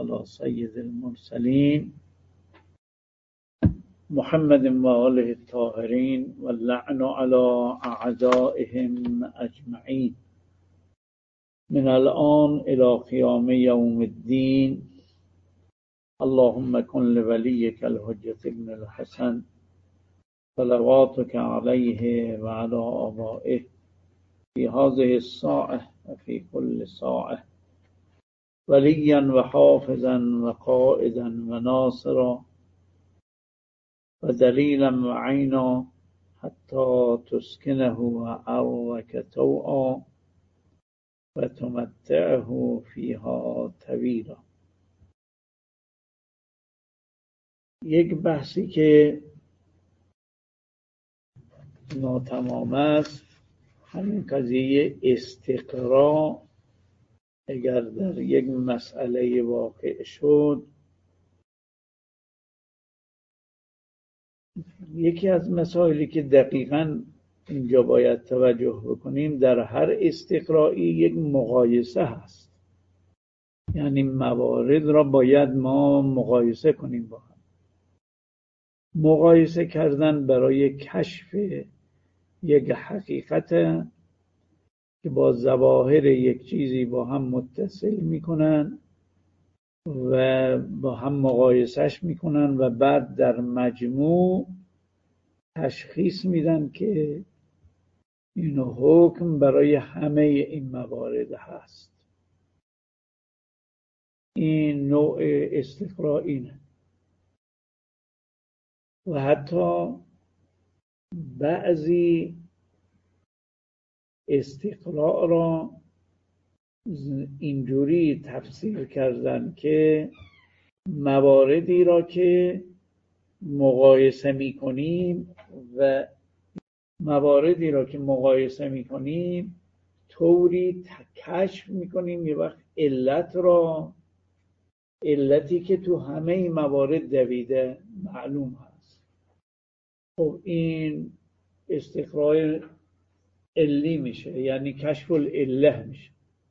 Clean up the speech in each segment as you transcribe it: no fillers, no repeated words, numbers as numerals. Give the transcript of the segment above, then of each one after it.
على سيد المرسلين محمد وآله الطاهرين واللعن على أعدائهم أجمعين من الآن إلى قيام يوم الدين. اللهم كن لوليك الحجة ابن الحسن صلواتك عليه وعلى آبائه في هذه الساعة وفي كل ساعة وليا وحافظا وقائدا وناصرا ودليلا وعينا حتى تسكنه أرضك طوعا وتمتعه فيها طویلا. یک بحثی که ناتمام است همین قضیه استقرا اگر در یک مسئله واقع شد، یکی از مسائلی که دقیقاً اینجا باید توجه بکنیم در هر استقرائی یک مقایسه هست، یعنی موارد را باید ما مقایسه کنیم با هم. مقایسه کردن برای کشف یک حقیقت که با ظواهر یک چیزی با هم متصل میکنن و با هم مقایسهش میکنن و بعد در مجموع تشخیص میدن که این حکم برای همه این موارد هست. این نوع استقراء اینه. و حتی بعضی استقراء را اینجوری تفسیر کردن که مواردی را که مقایسه میکنیم و مواردی را که مقایسه میکنیم طوری کشف میکنیم یه وقت علتی که تو همه این موارد دویده معلوم هست. خب این استقراء علی میشه، یعنی کشف العله میشه.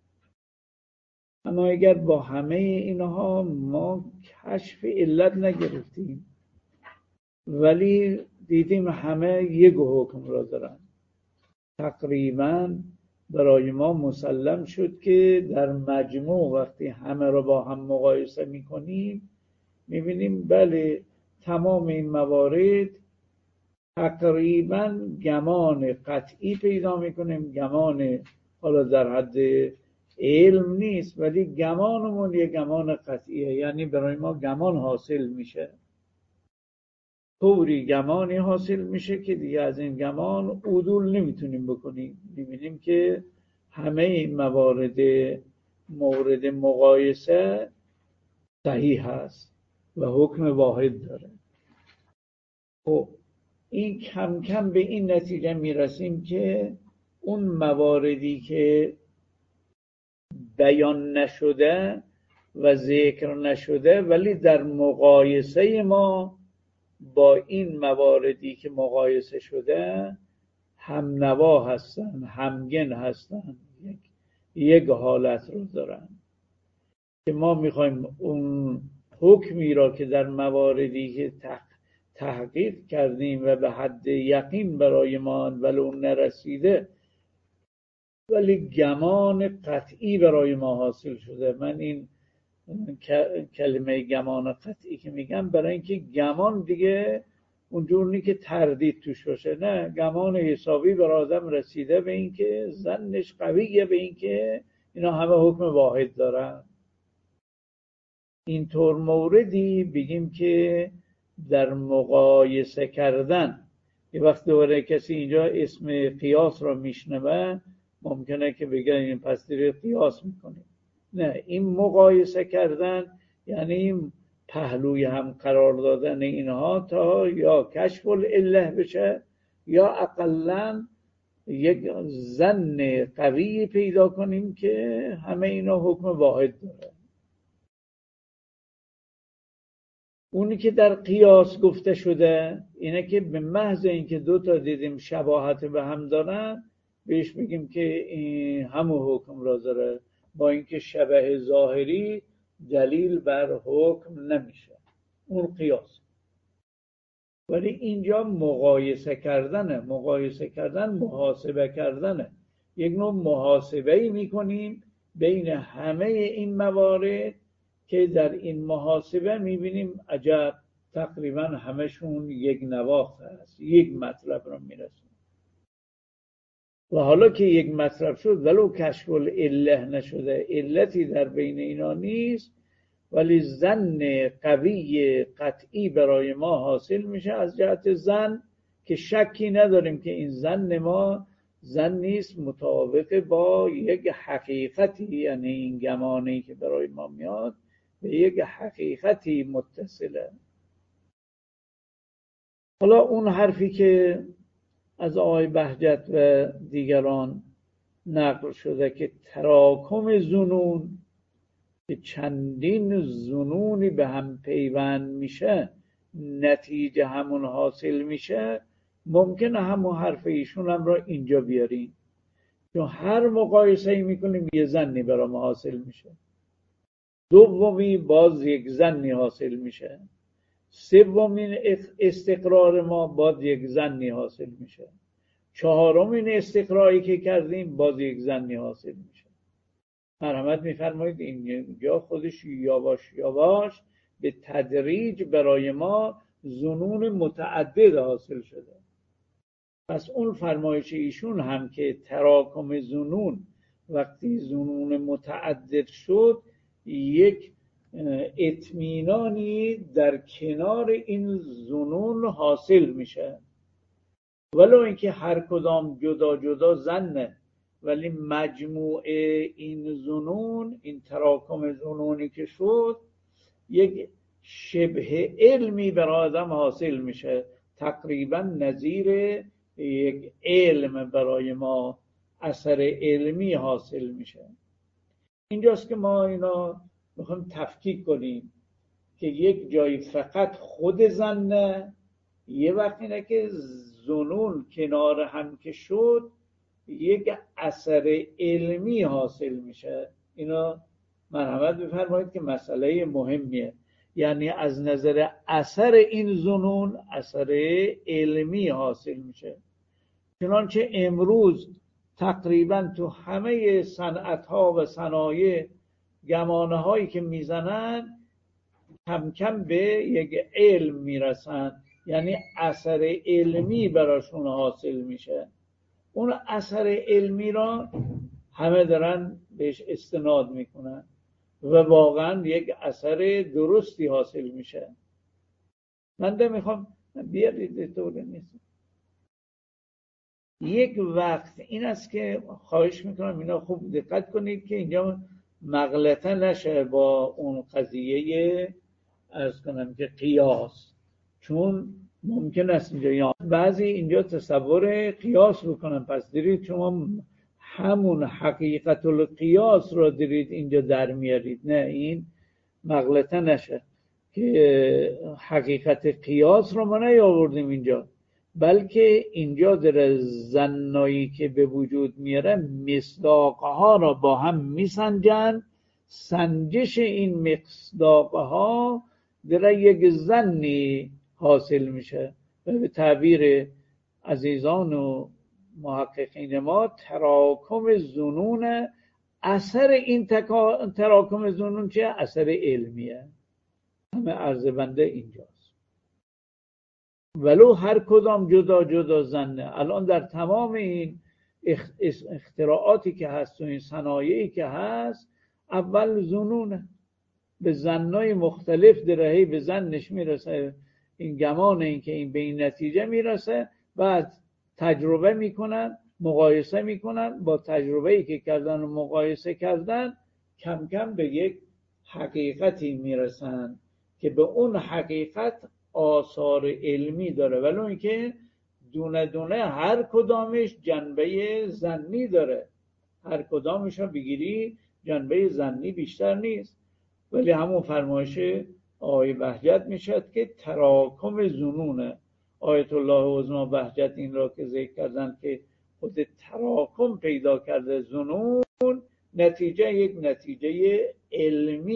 اما اگر با همه اینها ما کشف علت نگرفتیم ولی دیدیم همه یک حکم را دارن، تقریبا برای ما مسلم شد که در مجموع وقتی همه را با هم مقایسه میکنیم میبینیم بله تمام این موارد تقریبا گمان قطعی پیدا میکنیم. گمان حالا در حد علم نیست ولی گمانمون یه گمان قطعیه، یعنی برای ما گمان حاصل میشه، طوری گمانی حاصل میشه که دیگه از این گمان عدول نمیتونیم بکنیم. میبینیم که همه این مورد مقایسه صحیح هست و حکم واحد داره. خب این کم کم به این نتیجه میرسیم که اون مواردی که بیان نشده و ذکر نشده ولی در مقایسه ما با این مواردی که مقایسه شده هم نوا هستن، همگن هستن، یک حالت رو دارن که ما میخوایم اون حکمی را که در مواردی که تحقیق کردیم و به حد یقین برای ما ولو نرسیده ولی گمان قطعی برای ما حاصل شده. من این کلمه گمان قطعی که میگم برای اینکه گمان دیگه اونجور نی که تردید توش باشه، نه، گمان حسابی بر آدم رسیده به اینکه ظنش قویه به اینکه اینا همه حکم واحد دارن. اینطور موردی بگیم که در مقایسه کردن، یه وقت دوباره کسی اینجا اسم قیاس را میشنوه ممکنه که بگه این پس داره قیاس میکنه. نه، این مقایسه کردن یعنی پهلوی هم قرار دادن اینها تا یا کشف العله بشه یا اقلن یک ظن قوی پیدا کنیم که همه اینا حکم واحد داره. اونی که در قیاس گفته شده اینه که به محض اینکه دو تا دیدیم شباهت به هم دارن بهش میگیم که این همون حکم را داره، با اینکه شبه ظاهری دلیل بر حکم نمیشه، اون قیاس. ولی اینجا مقایسه کردنه، مقایسه کردن محاسبه کردنه، یک نوع محاسبه‌ای میکنیم بین همه این موارد که در این محاسبه میبینیم عجب تقریبا همشون یک نواخت هست، یک مطلب رو میرسون. و حالا که یک مطلب شد ولو کشف العله نشده، علتی در بین اینا نیست، ولی ظن قوی قطعی برای ما حاصل میشه از جهت ظن که شکی نداریم که این ظن ما ظن نیست مطابق با یک حقیقتی، یعنی این گمانه‌ای که برای ما میاد به یک حقیقتی متصله. حالا اون حرفی که از آقای بهجت و دیگران نقل شده که تراکم ظنون که چندین ظنونی به هم پیوند میشه نتیجه همون حاصل میشه، ممکنه همون حرف ایشون هم را اینجا بیاریم، چون هر مقایسه‌ای میکنیم یه ظنی برای ما حاصل میشه، دومی باز یک ظنی حاصل میشه، سومین استقرار ما باز یک ظنی حاصل میشه، چهارمین استقراری که کردیم باز یک ظنی حاصل میشه. مرحمت میفرمایید اینجا خودش یواش یواش به تدریج برای ما ظنون متعدد حاصل شده. پس اون فرمایش ایشون هم که تراکم ظنون وقتی ظنون متعدد شد یک اطمینانی در کنار این ظنون حاصل میشه، ولو اینکه هر کدام جدا جدا ظنه، ولی مجموع این ظنون، این تراکم ظنونی که شد یک شبه علمی برای آدم حاصل میشه، تقریبا نظیر یک علم برای ما اثر علمی حاصل میشه. اینجاست که ما اینا میخوایم تفکیک کنیم که یک جایی فقط خود ظنه، یه وقت اینه که ظنون کنار هم که شد یک اثر علمی حاصل میشه. اینا مرحمت بفرمایید که مسئله مهمیه، یعنی از نظر اثر این ظنون اثر علمی حاصل میشه. چنانچه امروز تقریبا تو همه صنعت‌ها و صنایع گمانه هایی که میزنن کم کم به یک علم میرسن، یعنی اثر علمی براشون حاصل میشه. اون اثر علمی را همه دارن بهش استناد میکنن و واقعا یک اثر درستی حاصل میشه. من ده میخوام بیارید طور نیست. یک وقت این است که خواهش میکنم اینا خوب دقت کنید که اینجا مغلطه نشه با اون قضیه عرض کنم که قیاس، چون ممکن است اینجا بعضی اینجا تصور قیاس بکنن، پس دیرید شما همون حقیقت القیاس را دیرید اینجا در میارید. نه، این مغلطه نشه که حقیقت قیاس را ما نیاوردیم اینجا، بلکه اینجا در ظنایی که به وجود میاره مصداقها را با هم میسنجن، سنجش این مصداقها در یک ظنی حاصل میشه و به تعبیر عزیزان و محققین ما تراکم ظنون، اثر این تراکم ظنون چه؟ اثر علمیه. همه عرض بنده اینجاست، ولو هر کدام جدا جدا ظنه. الان در تمام این اختراعاتی که هست و این صنایعی که هست اول ظنونه، به ظنای مختلف درهی به ظنش میرسه، این گمان این که این به این نتیجه میرسه، بعد تجربه میکنن، مقایسه میکنن، با تجربه‌ای که کردن و مقایسه کردن کم کم به یک حقیقتی میرسن که به اون حقیقت آثار علمی داره، ولی اینکه دونه دونه هر کدامش جنبه ظنی داره، هر کدامش رو بگیری جنبه ظنی بیشتر نیست. ولی همون فرمایش آقای بهجت میشد که تراکم ظنونه. آیت الله عظما بهجت این را که ذکر کردن که خود تراکم پیدا کرده ظنون، نتیجه یک نتیجه علمی،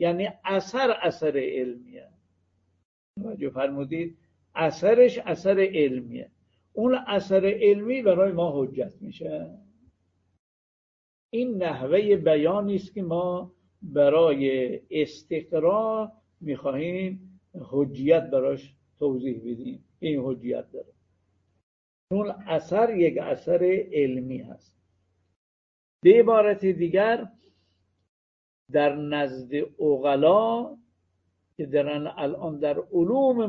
یعنی اثر علمیه. توجه فرمودید؟ اثرش اثر علمیه. اون اثر علمی برای ما حجت میشه. این نحوه بیانی است که ما برای استقرا میخواهیم حجیت براش توضیح بدیم. این حجیت داره. اون اثر یک اثر علمی هست. به عبارت دیگر در نزد عقلا که دارن الان در علوم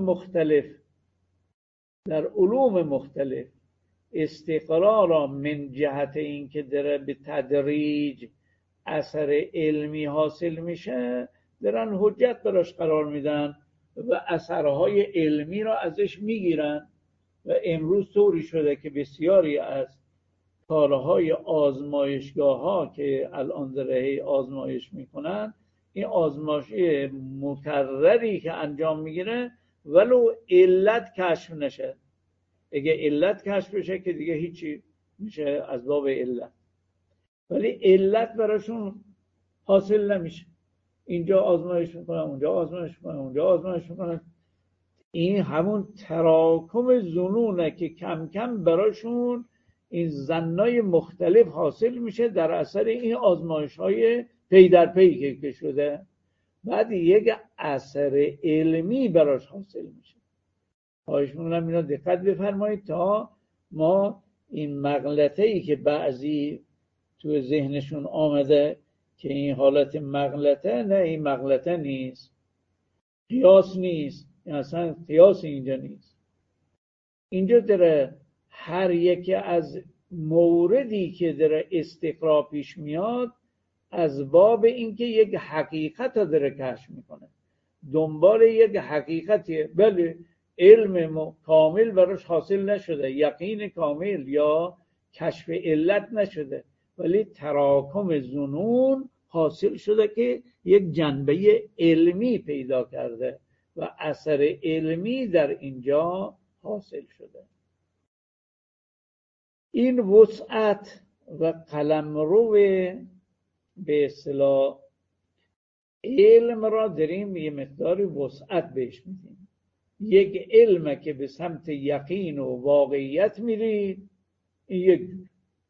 مختلف استقرا را من جهت این که داره به تدریج اثر علمی حاصل میشه دارن حجت براش قرار میدن و اثرهای علمی را ازش میگیرن. و امروز طوری شده که بسیاری از کارهای آزمایشگاه ها که الان داره آزمایش میکنن، این آزمایش مکرری که انجام میگیره ولو علت کشف نشه. اگه علت کشف بشه که دیگه هیچی میشه از باب علت، ولی علت براشون حاصل نمیشه. اینجا آزمایش میکنن، اونجا آزمایش میکنن، اونجا آزمایش میکنن. این همون تراکم ظنونه که کم کم براشون این ظنای مختلف حاصل میشه در اثر این آزمایش های پی در پی که شده. بعد یک اثر علمی براش حاصل میشه. خواهش میکنم اینا دقت بفرمایید تا ما این مغلطه ای که بعضی تو ذهنشون آمده که این حالت مغلطه، نه این مغلطه نیست، قیاس نیست، اصلا قیاس اینجا نیست. اینجا داره هر یکی از موردی که داره استقرا پیش میاد از باب اینکه یک حقیقت رو داره کشف میکنه، دنبال یک حقیقتیه. بله علم کامل براش حاصل نشده، یقین کامل یا کشف علت نشده، ولی تراکم ظنون حاصل شده که یک جنبه علمی پیدا کرده و اثر علمی در اینجا حاصل شده. این وسعت و قلمرو به اصطلاح علم را داریم یه مقدار وسعت بهش میدیم. یک علم که به سمت یقین و واقعیت میرید، این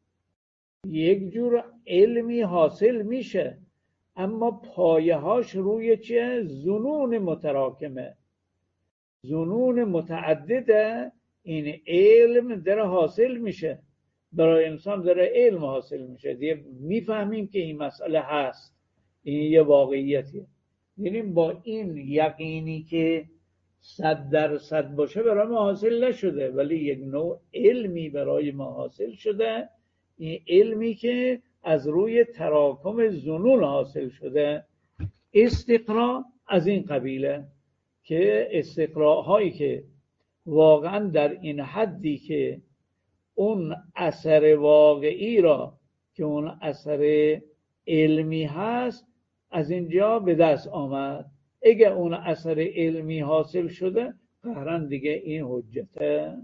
یک جور علمی حاصل میشه، اما پایه‌هاش روی چیه؟ ظنون متراکمه، ظنون متعدده. این علم داره حاصل میشه، برای انسان داره علم حاصل میشه، دیگه میفهمیم که این مسئله هست، این یه واقعیتیه. یعنی با این یقینی که 100% باشه برای ما حاصل نشده، ولی یک نوع علمی برای ما حاصل شده. این علمی که از روی تراکم ظنون حاصل شده. استقرا از این قبیله که استقراهایی که واقعا در این حدی که اون اثر واقعی را که اون اثر علمی هست از اینجا به دست آمد. اگه اون اثر علمی حاصل شده قهراً دیگه این حجته.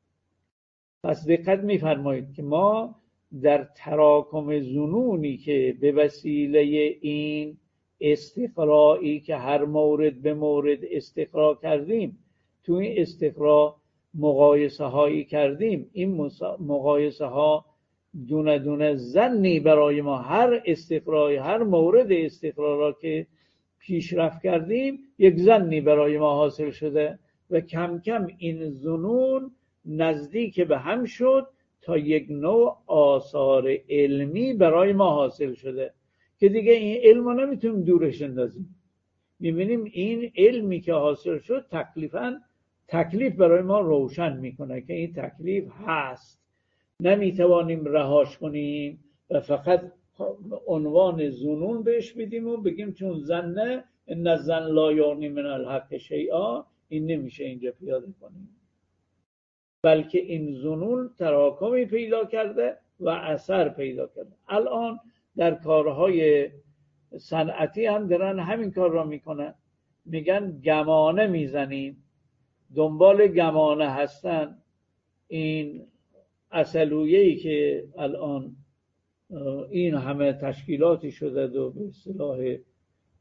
پس دقت می‌فرمایید که ما در تراکم ظنونی که به وسیله این استقرایی که هر مورد به مورد استقرا کردیم، تو این استقرا مقایسه هایی کردیم، این مقایسه ها دونه دونه ظنی برای ما، هر استقرای هر مورد استقرا را که پیشرفت کردیم یک ظنی برای ما حاصل شده و کم کم این ظنون نزدیک به هم شد تا یک نوع آثار علمی برای ما حاصل شده که دیگه این علم رو نمیتونیم دورش اندازیم. میبینیم این علمی که حاصل شد تکلیف برای ما روشن میکنه که این تکلیف هست، نمیتوانیم رهاش کنیم و فقط عنوان ظنون بهش بدیم و بگیم چون ظنه ان الظن لا یغنی من الحق شیئا، این نمیشه اینجا پیاده کنیم. بلکه این ظنون تراکمی پیدا کرده و اثر پیدا کرده. الان در کارهای صنعتی هم دارن همین کار را میکنن، میگن گمانه میزنیم، دنبال گمانه هستن. این اصلویه‌ای که الان این همه تشکیلاتی شده و به اصطلاح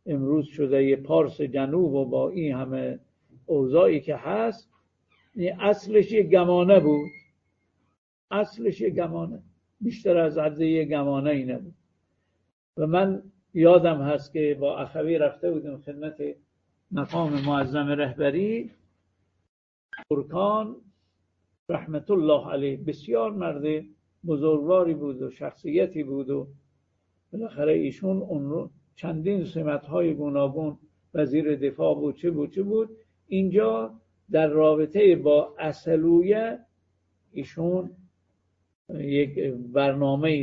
امروز شده یه پارس جنوب و با این همه اوضاعی که هست، اصلش یه گمانه بود. اصلش یه گمانه، بیشتر از حد یه گمانه ای نبود. و من یادم هست که با اخوی رفته بودیم خدمت مقام معظم رهبری. ترکان رحمت الله علیه بسیار مرد بزرگواری بود و شخصیتی بود و بالاخره ایشون اون رو چندین سمت‌های گوناگون وزیر دفاع بود، چه بود. اینجا در رابطه با اصلویه ایشون یک برنامه‌ای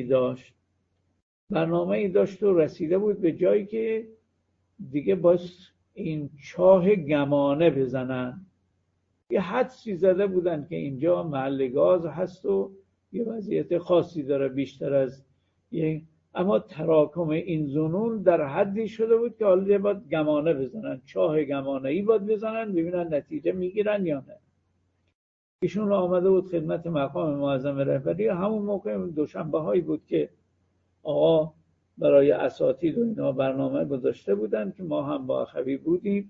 داشت و رسیده بود به جایی که دیگه باز این چاه گمانه بزنن. یه حدسی زده بودن که اینجا محل گاز هست و یه وضعیت خاصی داره بیشتر از اما تراکم این ظنون در حدی شده بود که حالا باید گمانه بزنن، چاه گمانه‌ای باید بزنن ببینن نتیجه میگیرن یا نه. ایشون آمده بود خدمت مقام معظم رهبری. همون موقع دوشنبه هایی بود که آقا برای اساتید و اینا برنامه گذاشته بودن که ما هم با اخوی بودیم.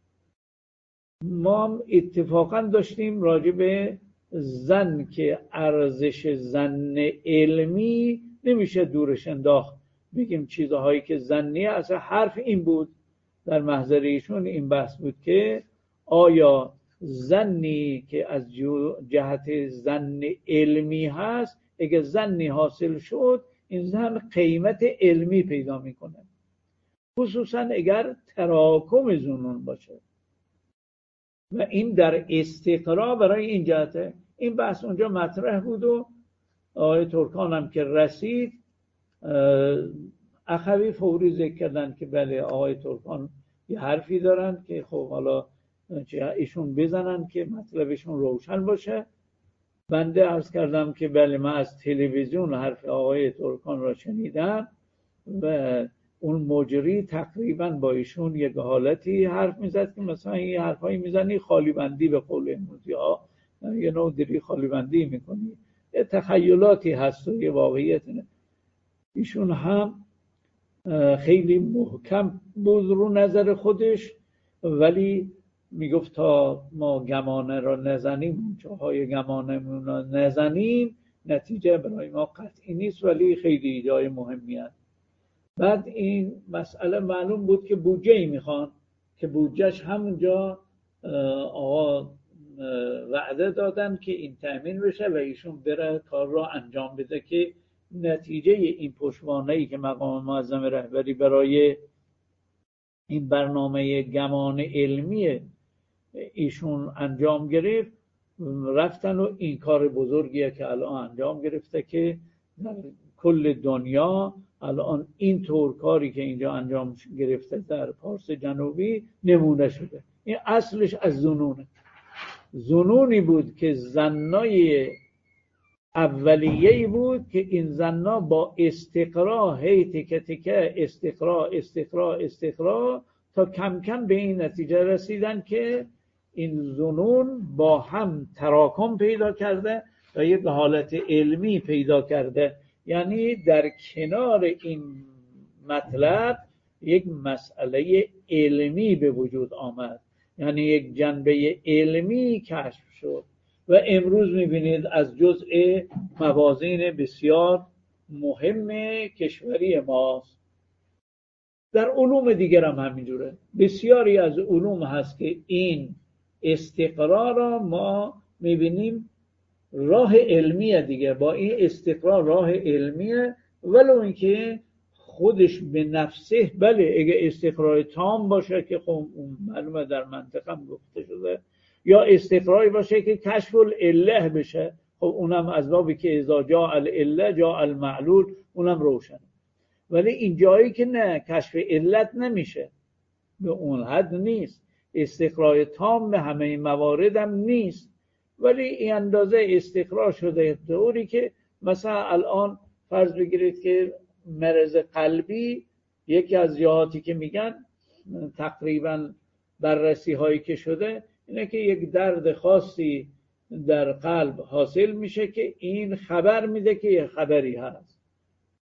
ما هم اتفاقا داشتیم راجع به ظن که ارزش ظن علمی نمیشه دورش انداخت، بگیم چیزهایی که ظنیه. اصلا حرف این بود در محضر ایشون، این بحث بود که آیا ظنی که از جهت ظن علمی هست، اگه ظنی حاصل شد این ظن قیمت علمی پیدا میکنه، خصوصا اگر تراکم ظنون باشه. و این در استقرا برای این جهته این بحث اونجا مطرح بود و آقای ترکان هم که رسید اخوی فوری ذکر کردن که بله آقای ترکان یه حرفی دارن که خب حالا ایشون بزنن که مطلبشون روشن باشه. بنده عرض کردم که بله من از تلویزیون حرف آقای ترکان را شنیدم و اون مجری تقریبا با ایشون یک حالتی حرف میزد که مثلا این حرفایی میزنی خالی بندی به قول امروزی ها، یه نوع دری خالی بندی میکنی، یه تخیلاتی هست و یه واقعیت نه. ایشون هم خیلی محکم بود رو نظر خودش، ولی میگفت تا ما گمانه را نزنیم، چاهای گمانه را نزنیم، نتیجه برای ما قطعی نیست، ولی خیلی جای مهمی هست. بعد این مسئله معلوم بود که بودجه میخوان که بودجهش همونجا آقا وعده دادن که این تأمین بشه و ایشون بره کار را انجام بده که نتیجه این پشتوانه‌ای که مقام معظم رهبری برای این برنامه گمان علمی ایشون انجام گرفت، رفتن و این کار بزرگیه که الان انجام گرفته که در کل دنیا الان این طور کاری که اینجا انجام گرفته در پارس جنوبی نمونه شده. این اصلش از ظنونی بود که ظنای اولیه‌ای بود که این ظنا با استقرا هی تکه تکه استقرا تا کم کم به این نتیجه رسیدن که این ظنون با هم تراکم پیدا کرده و یک حالت علمی پیدا کرده. یعنی در کنار این مطلب یک مسئله علمی به وجود آمد، یعنی یک جنبه علمی کشف شد و امروز میبینید از جزء موازین بسیار مهم کشوری ماست. در علوم دیگر هم همینجوره، بسیاری از علوم هست که این استقرار را ما میبینیم راه علمیه دیگه، با این استقرار راه علمیه، ولو اینکه خودش به نفسه بله اگه استقرار تام باشه که خب معلومه در منطقه هم گفته شده، یا استقراری باشه که کشف العله بشه، خب اونم از بابی که اذا جاء العله جاء المعلول، اونم روشنه. ولی این جایی که نه، کشف علت نمیشه، به اون حد نیست، استقرار تام به همه موارد هم نیست، ولی این اندازه استقرار شده طوری که مثلا الان فرض بگیرید که مرض قلبی یکی از جهاتی که میگن تقریبا بررسی هایی که شده اینه که یک درد خاصی در قلب حاصل میشه که این خبر میده که یه خبری هست.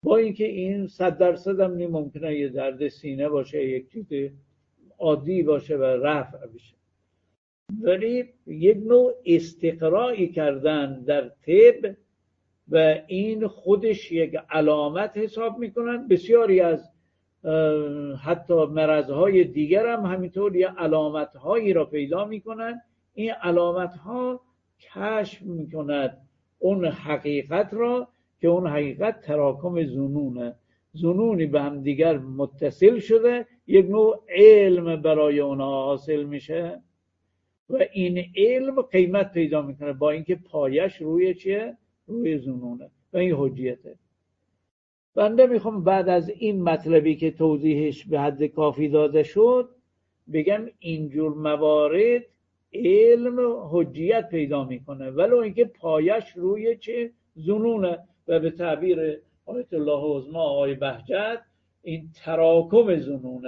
با اینکه این 100% هم ممکنه یه درد سینه باشه، یک چیز عادی باشه و رفع بشه، ولی یک نوع استقرایی کردن در طب و این خودش یک علامت حساب میکنن. بسیاری از حتی مرضهای دیگر هم همینطور یه علامتهایی را پیدا میکنن. این علامتها کشف میکند اون حقیقت را که اون حقیقت تراکم ظنونه، ظنونی به هم دیگر متصل شده، یک نوع علم برای اونها حاصل میشه و این علم قیمت پیدا میکنه با اینکه پایش روی چیه؟ روی ظنونه و این حجیته. بنده میخوام بعد از این مطلبی که توضیحش به حد کافی داده شد بگم اینجور موارد علم حجیت پیدا میکنه ولو اینکه پایش روی چه؟ ظنونه. و به تعبیر آیت الله عظما آقای بهجت این تراکم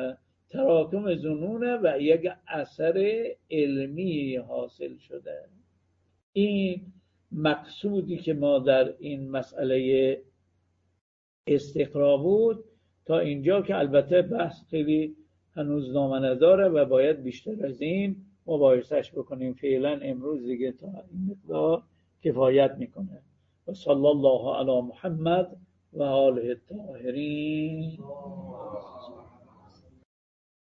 ظنونه و یک اثر علمی حاصل شده. این مقصودی که ما در این مسئله استقرا بود تا اینجا، که البته بحث خیلی هنوز نامه نداره و باید بیشتر از این مباحثش بکنیم. فعلا امروز دیگه تا این مقدار کفایت میکنه. و صلی الله علی محمد و آله الطاهرین.